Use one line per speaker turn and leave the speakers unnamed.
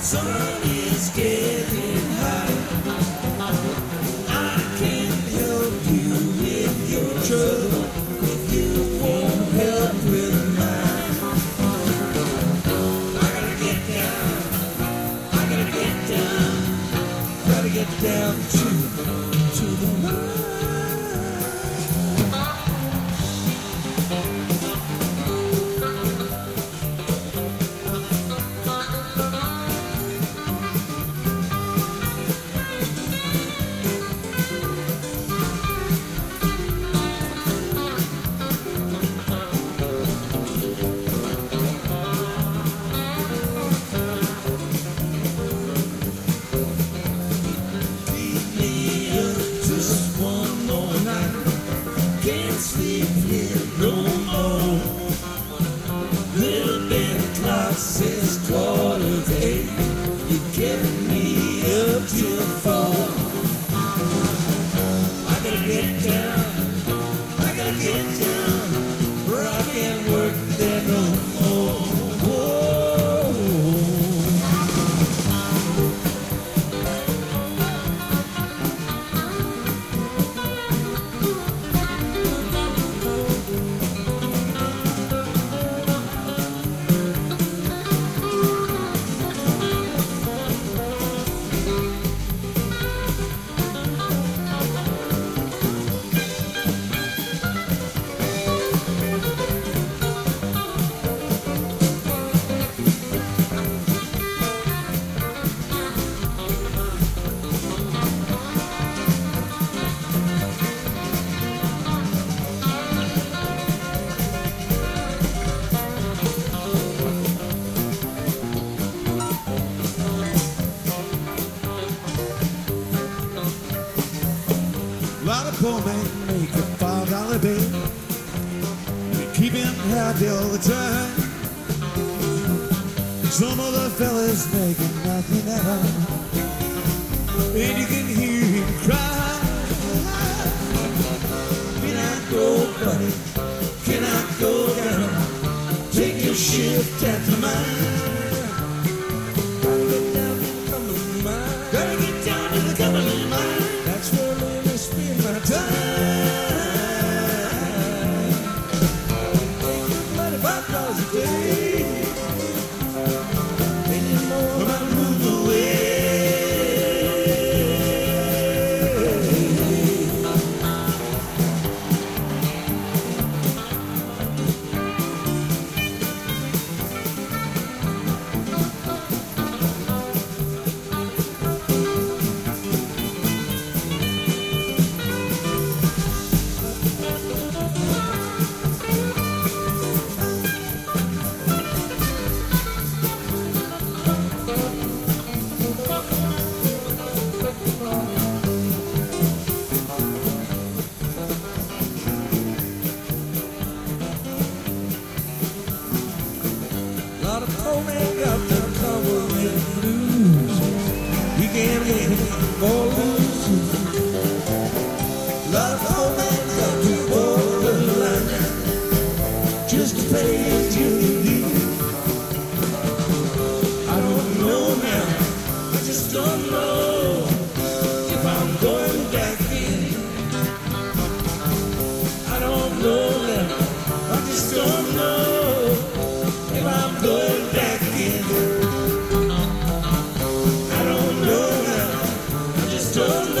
sun is getting high. I can help you with your trouble if you won't help with mine. I gotta get down, I gotta get down, gotta get down to the line. Sleep here no more. Little bit clock says 7:45. You get me up till 4. I gotta get down, I gotta get down, or I can't work there no more. Whoa. A lot of poor men make a $5 bill. They keep him happy all the time. Some of the fellas making nothing at all, and you can hear him cry. Can I go, buddy? Can I go down? Take your shift after mine. Gotta get down to the Cumberland mine. Gotta get down to the Cumberland mine. That's where I spend my time. $25 a day. Anymore when I move away. Lot of poor man got the Cumberland blues. He can't win or lose. Lot of poor man got to borderline just to pay his duty. I don't know now, I just don't know if I'm going back in. I don't know now, I just don't know if I'm going back in. I don't know now, I just don't know.